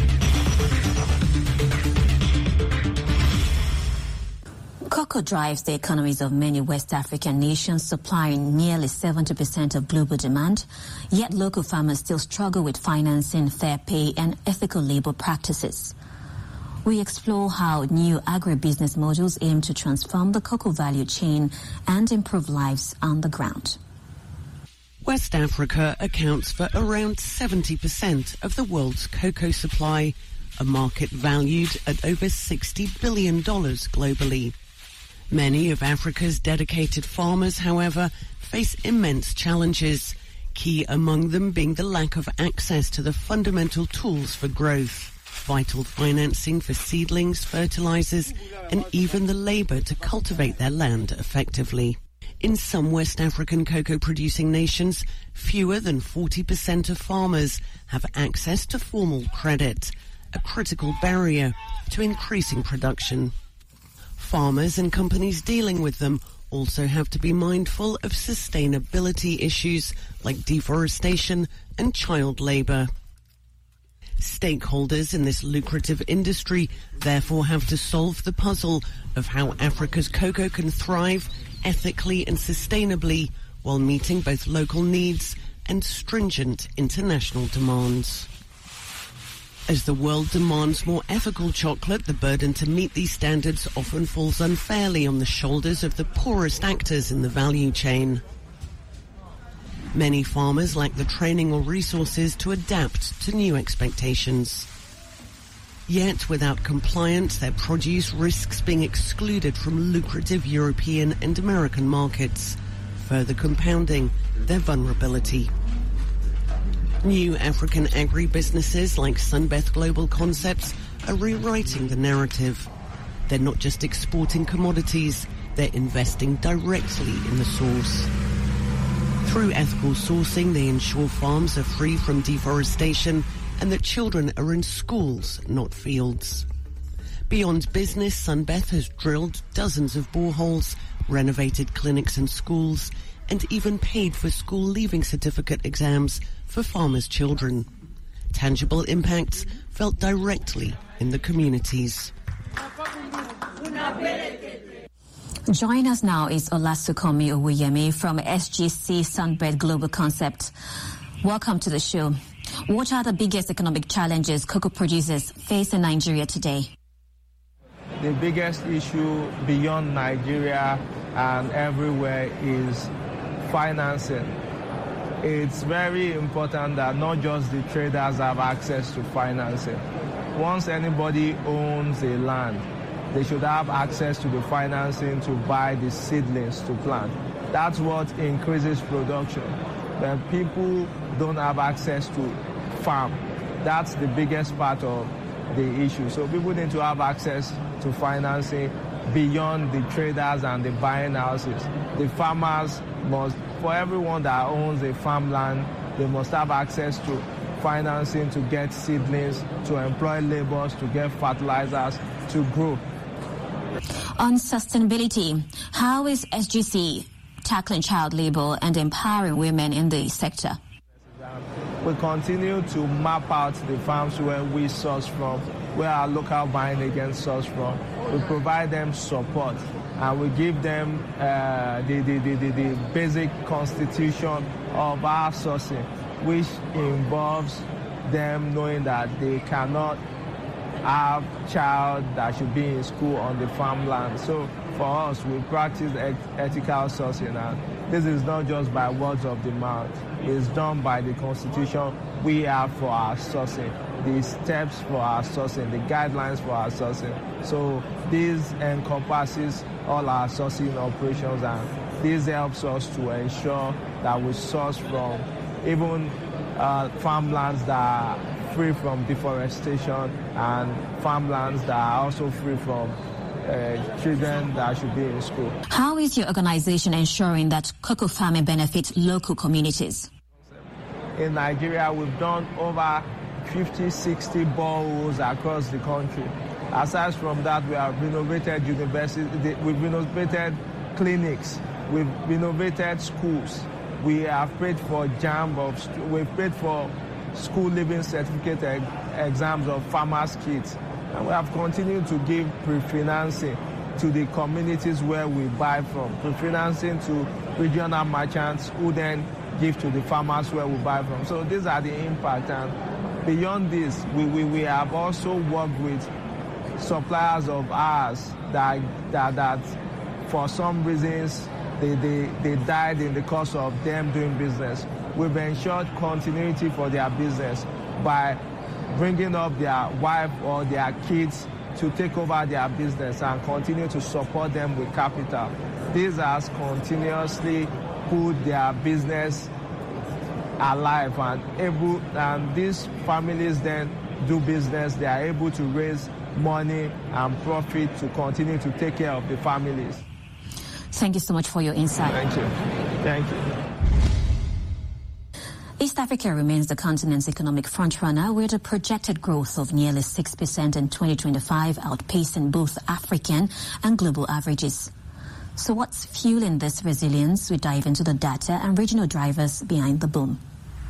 Cocoa drives the economies of many West African nations, supplying nearly seventy percent of global demand. Yet local farmers still struggle with financing, fair pay, and ethical labor practices. We explore how new agribusiness models aim to transform the cocoa value chain and improve lives on the ground. West Africa accounts for around seventy percent of the world's cocoa supply, a market valued at over sixty billion dollars globally. Many of Africa's dedicated farmers, however, face immense challenges, key among them being the lack of access to the fundamental tools for growth, vital financing for seedlings, fertilizers, and even the labor to cultivate their land effectively. In some West African cocoa-producing nations, fewer than forty percent of farmers have access to formal credit, a critical barrier to increasing production. Farmers and companies dealing with them also have to be mindful of sustainability issues like deforestation and child labor. Stakeholders in this lucrative industry therefore have to solve the puzzle of how Africa's cocoa can thrive ethically and sustainably while meeting both local needs and stringent international demands. As the world demands more ethical chocolate, the burden to meet these standards often falls unfairly on the shoulders of the poorest actors in the value chain. Many farmers lack the training or resources to adapt to new expectations. Yet, without compliance, their produce risks being excluded from lucrative European and American markets, further compounding their vulnerability. New African agri-businesses like Sunbeth Global Concepts are rewriting the narrative. They're not just exporting commodities, they're investing directly in the source. Through ethical sourcing, they ensure farms are free from deforestation and that children are in schools, not fields. Beyond business, Sunbeth has drilled dozens of boreholes, renovated clinics and schools, and even paid for school leaving certificate exams for farmers' children. Tangible impacts felt directly in the communities. Joining us now is Olasukomi Owuyemi from S G C Sunbeth Global Concept. Welcome to the show. What are the biggest economic challenges cocoa producers face in Nigeria today? The biggest issue beyond Nigeria and everywhere is financing. It's very important that not just the traders have access to financing. Once anybody owns a land, they should have access to the financing to buy the seedlings to plant. That's what increases production. When people don't have access to farm, that's the biggest part of the issue. So people need to have access to financing beyond the traders and the buying houses. The farmers must, for everyone that owns a farmland, they must have access to financing to get seedlings, to employ laborers, to get fertilizers, to grow. On sustainability, how is S G C tackling child labor and empowering women in the sector? We continue to map out the farms where we source from, where our local buying agents source from. We provide them support and we give them uh, the, the, the, the, the basic constitution of our sourcing, which involves them knowing that they cannot have child that should be in school on the farmland. So for us, we practice ethical sourcing, and this is not just by words of the mouth. It's done by the constitution we have for our sourcing, the steps for our sourcing, the guidelines for our sourcing. So this encompasses all our sourcing operations, and this helps us to ensure that we source from even uh, farmlands that are free from deforestation and farmlands that are also free from uh, children that should be in school. How is your organization ensuring that cocoa farming benefits local communities? In Nigeria, we've done over fifty, sixty boreholes across the country. Aside from that, we have renovated universities, we've renovated clinics, we've renovated schools. We have paid for JAMB, of, we've paid for school living certificate ex exams of farmers' kids. And we have continued to give pre-financing to the communities where we buy from, pre-financing to regional merchants who then give to the farmers where we buy from. So these are the impact. And beyond this, we, we, we have also worked with suppliers of ours that, that, that for some reasons, They, they, they died in the course of them doing business. We've ensured continuity for their business by bringing up their wife or their kids to take over their business and continue to support them with capital. This has continuously put their business alive, and able, and these families then do business. They are able to raise money and profit to continue to take care of the families. Thank you so much for your insight. Thank you. Thank you. East Africa remains the continent's economic frontrunner, with a projected growth of nearly six percent in twenty twenty-five, outpacing both African and global averages. So what's fueling this resilience? We dive into the data and regional drivers behind the boom.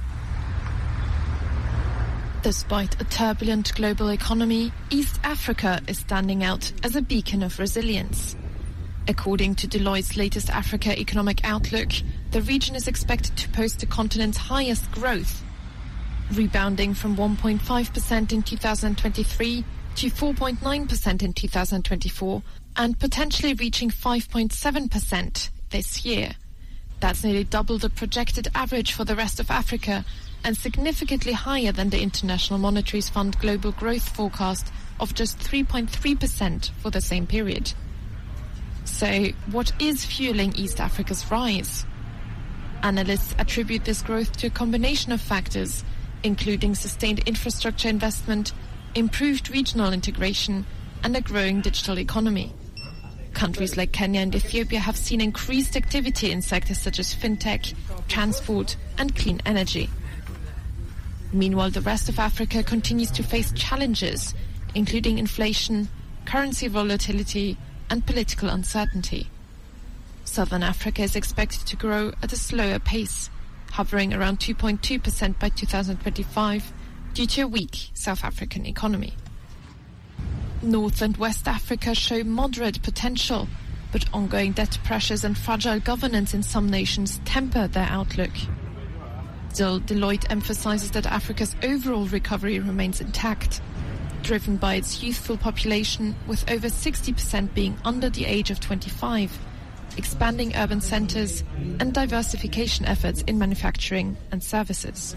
Despite a turbulent global economy, East Africa is standing out as a beacon of resilience. According to Deloitte's latest Africa Economic Outlook, the region is expected to post the continent's highest growth, rebounding from one point five percent in two thousand twenty-three to four point nine percent in two thousand twenty-four, and potentially reaching five point seven percent this year. That's nearly double the projected average for the rest of Africa, and significantly higher than the International Monetary Fund global growth forecast of just three point three percent for the same period. So, what is fueling East Africa's rise? Analysts attribute this growth to a combination of factors, including sustained infrastructure investment, improved regional integration, and a growing digital economy. Countries like Kenya and Ethiopia have seen increased activity in sectors such as fintech, transport, and clean energy. Meanwhile, the rest of Africa continues to face challenges, including inflation, currency volatility, and political uncertainty. Southern Africa is expected to grow at a slower pace, hovering around two point two percent by two thousand twenty-five due to a weak South African economy. North and West Africa show moderate potential, but ongoing debt pressures and fragile governance in some nations temper their outlook. Still, Deloitte emphasizes that Africa's overall recovery remains intact, driven by its youthful population, with over sixty percent being under the age of twenty-five, expanding urban centers, and diversification efforts in manufacturing and services.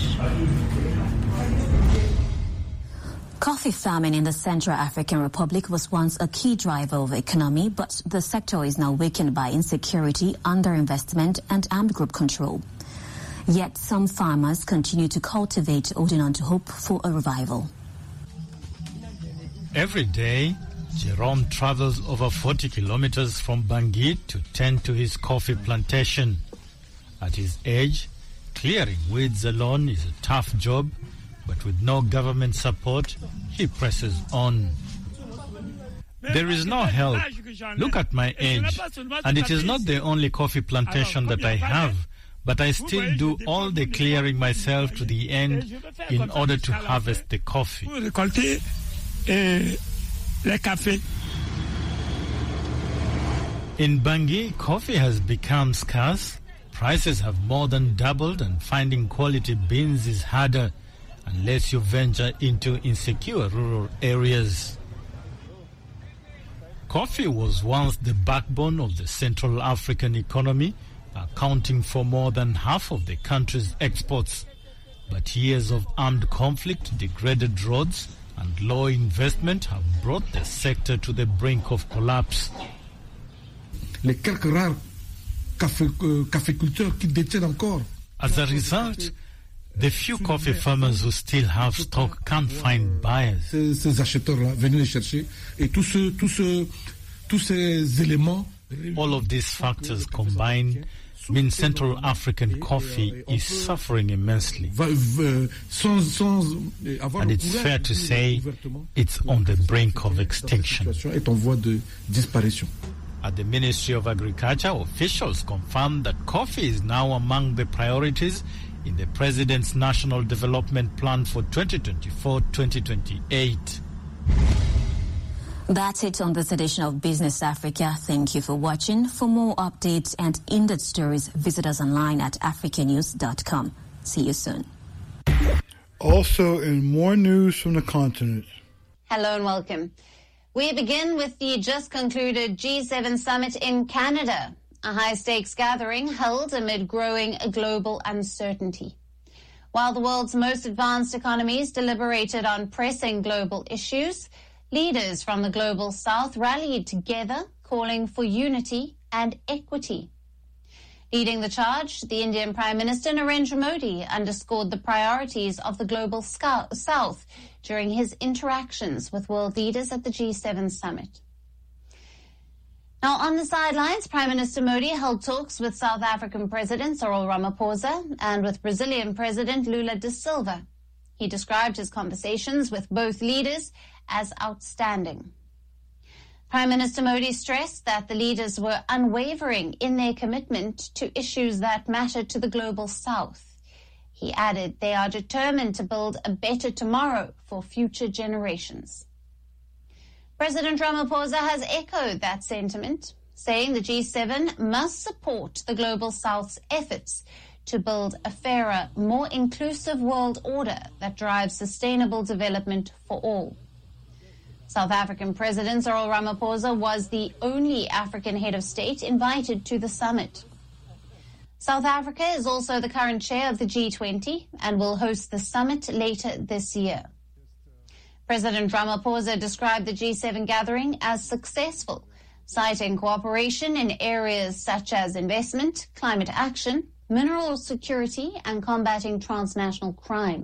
Coffee farming in the Central African Republic was once a key driver of the economy, but the sector is now weakened by insecurity, underinvestment, and armed group control. Yet some farmers continue to cultivate, holding on to hope for a revival. Every day, Jerome travels over forty kilometers from Bangui to tend to his coffee plantation. At his age, clearing weeds alone is a tough job, but with no government support, he presses on. There is no help. Look at my age. And it is not the only coffee plantation that I have, but I still do all the clearing myself to the end in order to harvest the coffee. In Bangui, coffee has become scarce. Prices have more than doubled, and finding quality beans is harder unless you venture into insecure rural areas. Coffee was once the backbone of the Central African economy, accounting for more than half of the country's exports. But years of armed conflict, degraded roads, and low investment have brought the sector to the brink of collapse. Les quelques rares caféculteurs qui détiennent encore. As a result, the few coffee farmers who still have stock can't find buyers. Ces, ces acheteurs-là, venez les chercher. Et tous ce, tous ce, tous ces éléments. All of these factors combined mean Central African coffee is suffering immensely. And it's fair to say it's on the brink of extinction. At the Ministry of Agriculture, officials confirmed that coffee is now among the priorities in the President's National Development Plan for twenty twenty-four to twenty twenty-eight. That's it on this edition of Business Africa. Thank you for watching. For more updates and in-depth stories, visit us online at africa news dot com. See you soon. Also, in more news from the continent. Hello and welcome. We begin with the just concluded G seven summit in Canada, a high-stakes gathering held amid growing global uncertainty. While the world's most advanced economies deliberated on pressing global issues, leaders from the global south rallied together, calling for unity and equity. Leading the charge, the Indian Prime Minister Narendra Modi underscored the priorities of the global south during his interactions with world leaders at the G seven summit. Now, on the sidelines, Prime Minister Modi held talks with South African President Cyril Ramaphosa and with Brazilian President Lula da Silva. He described his conversations with both leaders as outstanding. Prime Minister Modi stressed that the leaders were unwavering in their commitment to issues that matter to the global south. He added they are determined to build a better tomorrow for future generations. President Ramaphosa has echoed that sentiment, saying the G seven must support the global south's efforts to build a fairer, more inclusive world order that drives sustainable development for all. South African President Cyril Ramaphosa was the only African head of state invited to the summit. South Africa is also the current chair of the G twenty and will host the summit later this year. President Ramaphosa described the G seven gathering as successful, citing cooperation in areas such as investment, climate action, mineral security, and combating transnational crime.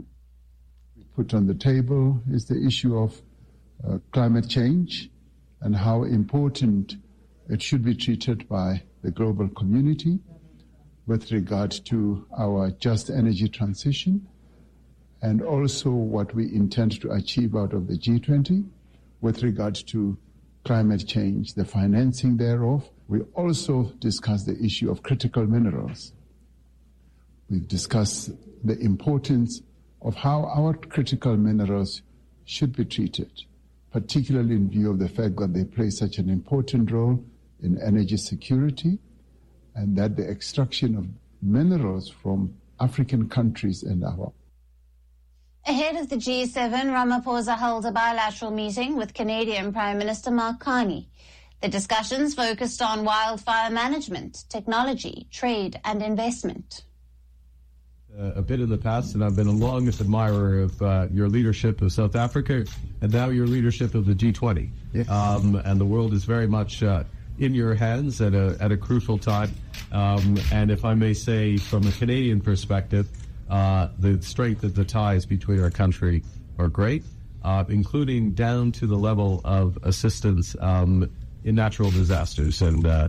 Put on the table is the issue of uh, climate change and how important it should be treated by the global community with regard to our just energy transition, and also what we intend to achieve out of the G twenty with regard to climate change, the financing thereof. We also discussed the issue of critical minerals. We've discussed the importance of how our critical minerals should be treated, particularly in view of the fact that they play such an important role in energy security, and that the extraction of minerals from African countries and our Ahead of the G seven, Ramaphosa held a bilateral meeting with Canadian Prime Minister Mark Carney. The discussions focused on wildfire management, technology, trade, and investment. Uh, a bit in the past, and I've been a longest admirer of uh, your leadership of South Africa, and now your leadership of the G twenty. Yes. Um, and the world is very much uh, in your hands at a at a crucial time. Um, and if I may say, from a Canadian perspective, uh, the strength of the ties between our country are great, uh, including down to the level of assistance um, in natural disasters. And uh,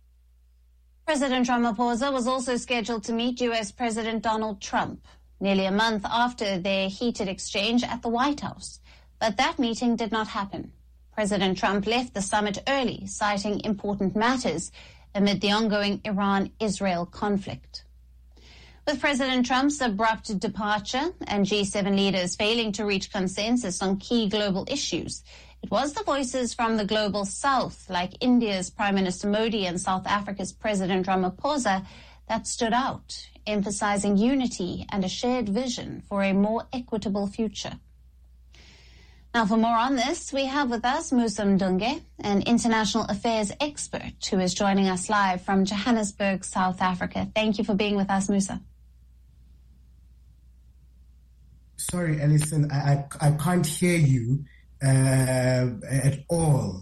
President Ramaphosa was also scheduled to meet U S President Donald Trump nearly a month after their heated exchange at the White House. But that meeting did not happen. President Trump left the summit early, citing important matters amid the ongoing Iran-Israel conflict. With President Trump's abrupt departure and G seven leaders failing to reach consensus on key global issues, it was the voices from the global south, like India's Prime Minister Modi and South Africa's President Ramaphosa, that stood out, emphasizing unity and a shared vision for a more equitable future. Now, for more on this, we have with us Musa Mdunge, an international affairs expert who is joining us live from Johannesburg, South Africa. Thank you for being with us, Musa. Sorry, Alison, I, I, I can't hear you uh, at all.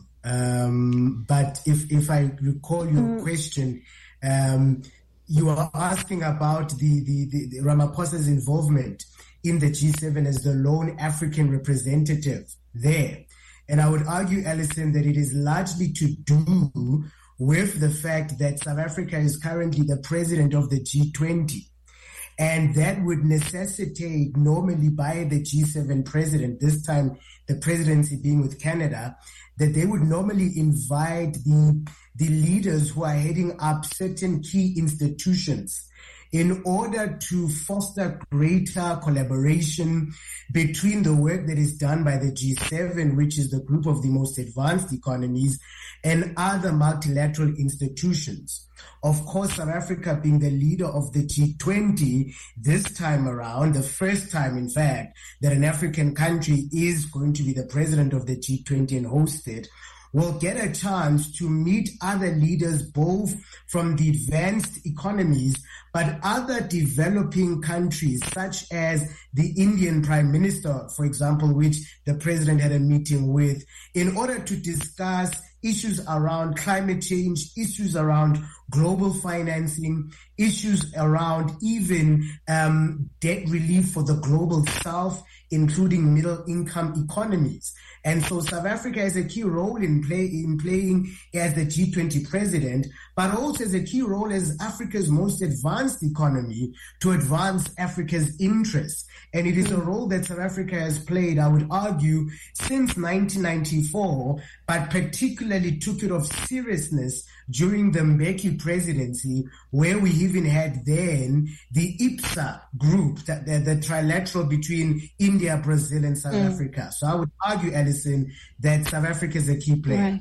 Um, but if, if I recall your mm. question, um, you are asking about the, the, the, the Ramaphosa's involvement in the G seven as the lone African representative there. And I would argue, Alison, that it is largely to do with the fact that South Africa is currently the president of the G twenty. And that would necessitate, normally by the G seven president, this time the presidency being with Canada, that they would normally invite the, the leaders who are heading up certain key institutions in order to foster greater collaboration between the work that is done by the G seven, which is the group of the most advanced economies, and other multilateral institutions. Of course, South Africa being the leader of the G twenty this time around, the first time, in fact, that an African country is going to be the president of the G twenty and host it, will get a chance to meet other leaders, both from the advanced economies, but other developing countries, such as the Indian Prime Minister, for example, which the president had a meeting with, in order to discuss issues around climate change, issues around global financing, issues around even um, debt relief for the global south, including middle-income economies. And so South Africa has a key role in, play, in playing as the G twenty president, but also has a key role as Africa's most advanced economy to advance Africa's interests. And it is a role that South Africa has played, I would argue, since nineteen ninety-four, but particularly took it of seriousness during the Mbeki presidency, where we even had then the I P S A group, the, the, the trilateral between India, Brazil, and South mm. Africa. So I would argue, Alison, that South Africa is a key player.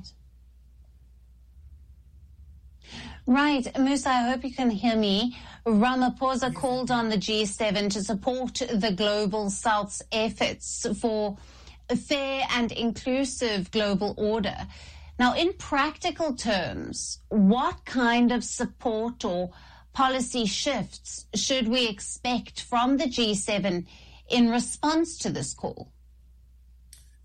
Right. Right. Musa, I hope you can hear me. Ramaphosa called on the G seven to support the Global South's efforts for a fair and inclusive global order. Now, in practical terms, what kind of support or policy shifts should we expect from the G seven in response to this call?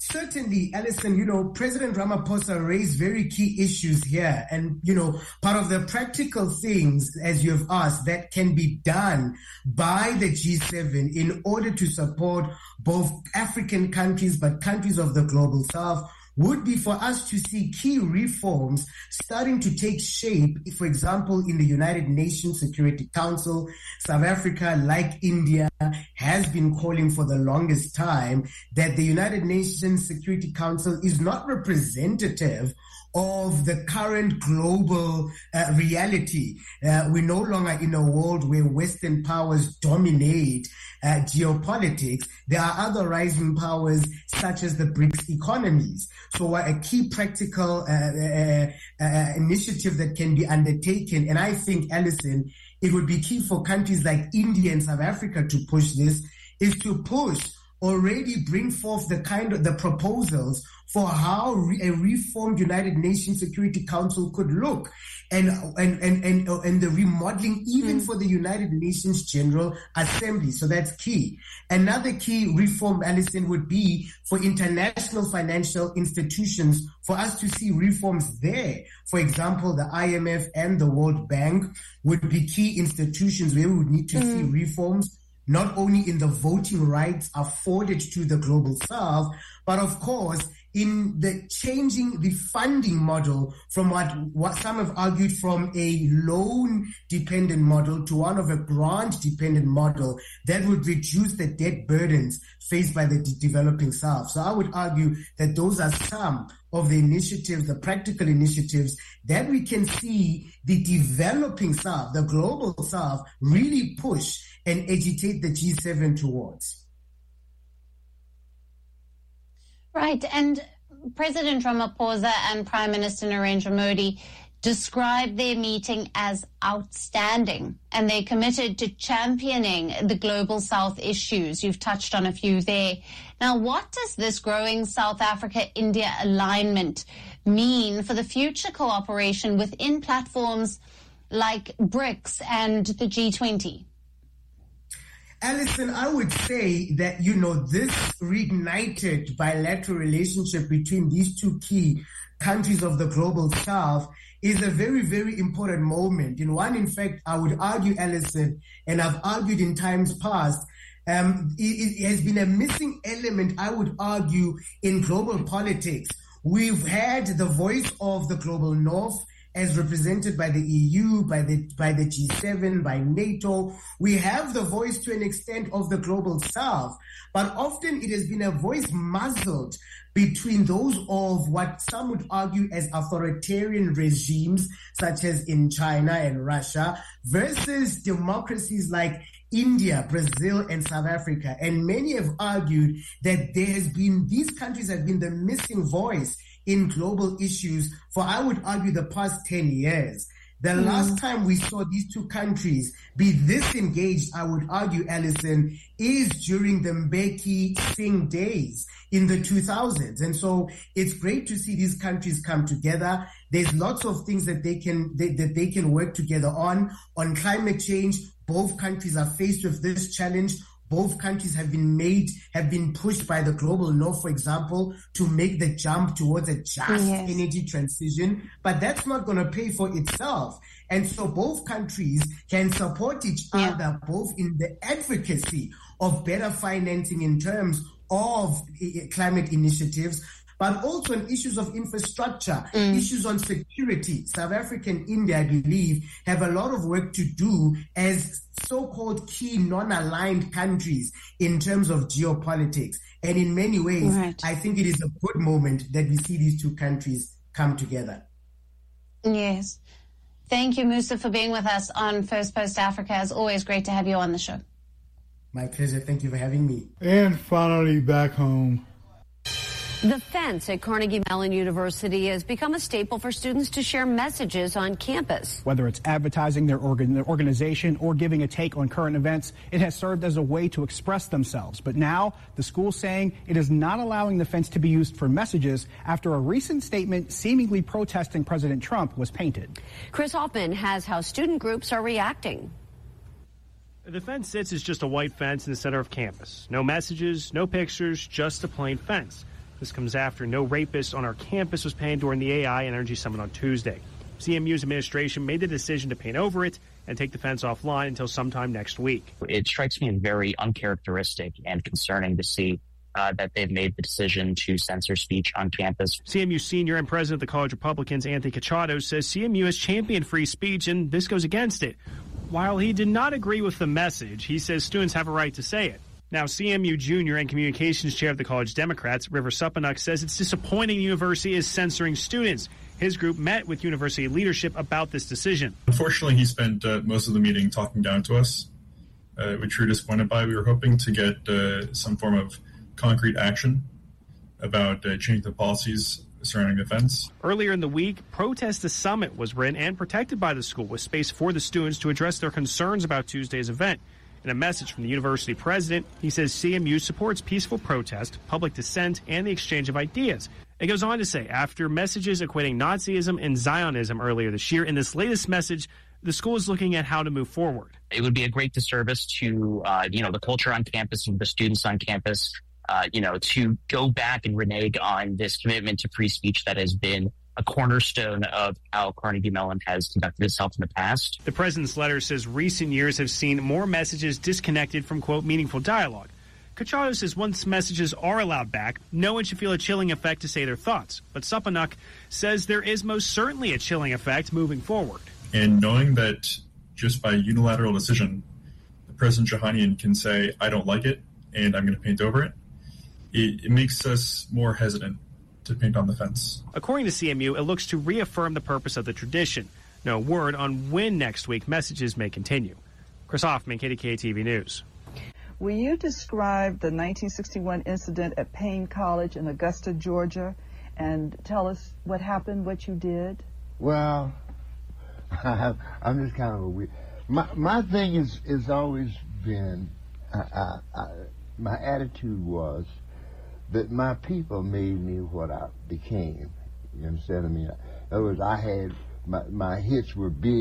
certainly, Alison, you know, President Ramaphosa raised very key issues here. And, you know, part of the practical things, as you have asked, that can be done by the G seven in order to support both African countries, but countries of the global south, would be for us to see key reforms starting to take shape. For example, in the United Nations Security Council, South Africa, like India, has been calling for the longest time that the United Nations Security Council is not representative of the current global uh, reality. Uh, we're no longer in a world where Western powers dominate uh, geopolitics. There are other rising powers such as the BRICS economies. So uh, a key practical uh, uh, uh, initiative that can be undertaken, and I think, Alison, it would be key for countries like India and South Africa to push this, is to push already bring forth the kind of the proposals for how re, a reformed United Nations Security Council could look, and and and and, and the remodeling even mm. for the United Nations General Assembly. So that's key. Another key reform, Alison, would be for international financial institutions, for us to see reforms there. For example, the I M F and the World Bank would be key institutions where we would need to mm. see reforms, not only in the voting rights afforded to the global south, but of course in the changing the funding model from what, what some have argued from a loan-dependent model to one of a grant-dependent model that would reduce the debt burdens faced by the de- developing south. So I would argue that those are some of the initiatives, the practical initiatives that we can see the developing south, the global south, really push and agitate the G seven towards. Right. And President Ramaphosa and Prime Minister Narendra Modi described their meeting as outstanding, and they committed to championing the global south issues. You've touched on a few there. Now, what does this growing South Africa-India alignment mean for the future cooperation within platforms like BRICS and the G twenty? Alison, I would say that, you know, this reignited bilateral relationship between these two key countries of the global south is a very, very important moment. In one, in fact, I would argue, Alison, and I've argued in times past, um, it, it has been a missing element, I would argue, in global politics. We've had the voice of the global north as represented by the E U, by the by the G seven, by NATO. We have the voice to an extent of the global south, but often it has been a voice muzzled between those of what some would argue as authoritarian regimes, such as in China and Russia, versus democracies like India, Brazil, and South Africa. And many have argued that there has been, these countries have been the missing voice in global issues for, I would argue, the past ten years. The mm. last time we saw these two countries be this engaged, I would argue, Alison, is during the Mbeki Singh days in the two thousands. And so it's great to see these countries come together. There's lots of things that they can they, that they can work together on. On climate change, both countries are faced with this challenge. Both countries have been made, have been pushed by the global north, for example, to make the jump towards a just yes. energy transition. But that's not going to pay for itself. And so both countries can support each yeah. other, both in the advocacy of better financing in terms of climate initiatives, but also on issues of infrastructure, mm. issues on security. South Africa and India, I believe, have a lot of work to do as so-called key non-aligned countries in terms of geopolitics. And in many ways, right. I think it is a good moment that we see these two countries come together. Yes. Thank you, Musa, for being with us on First Post Africa. It's always great to have you on the show. My pleasure. Thank you for having me. And finally, back home. The fence at Carnegie Mellon University has become a staple for students to share messages on campus. Whether it's advertising their, organ- their organization or giving a take on current events, it has served as a way to express themselves. But now the school's saying it is not allowing the fence to be used for messages after a recent statement seemingly protesting President Trump was painted. Chris Hoffman has how student groups are reacting. The fence sits as just a white fence in the center of campus. No messages, no pictures, just a plain fence. This comes after no rapist on our campus was panned during the A I Energy Summit on Tuesday. C M U's administration made the decision to paint over it and take the fence offline until sometime next week. It strikes me as very uncharacteristic and concerning to see uh, that they've made the decision to censor speech on campus. C M U senior and president of the College Republicans, Anthony Cachado, says C M U has championed free speech and this goes against it. While he did not agree with the message, he says students have a right to say it. Now, C M U junior and communications chair of the college Democrats, River Supanuk, says it's disappointing the university is censoring students. His group met with university leadership about this decision. Unfortunately, he spent uh, most of the meeting talking down to us, uh, which we were disappointed by. We were hoping to get uh, some form of concrete action about uh, changing the policies surrounding the fence. Earlier in the week, Protest the Summit was written and protected by the school with space for the students to address their concerns about Tuesday's event. In a message from the university president, he says C M U supports peaceful protest, public dissent, and the exchange of ideas. It goes on to say, after messages equating Nazism and Zionism earlier this year, in this latest message, the school is looking at how to move forward. It would be a great disservice to, uh, you know, the culture on campus and the students on campus, uh, you know, to go back and renege on this commitment to free speech that has been a cornerstone of how Carnegie Mellon has conducted itself in the past. The president's letter says recent years have seen more messages disconnected from, quote, meaningful dialogue. Cachado says once messages are allowed back, no one should feel a chilling effect to say their thoughts. But Supanuk says there is most certainly a chilling effect moving forward. And knowing that just by unilateral decision, the President Jahanian can say, I don't like it, and I'm going to paint over it, it, it makes us more hesitant to paint on the fence. According to C M U, it looks to reaffirm the purpose of the tradition. No word on when next week messages may continue. Chris Hoffman, K D K A T V News. Will you describe the nineteen sixty-one incident at Payne College in Augusta, Georgia, and tell us what happened, what you did? Well, I'm just kind of a weird. My my thing is is always been, I, I, I, my attitude was that my people made me what I became. You understand what I mean? In other words, I had, my, my hits were big.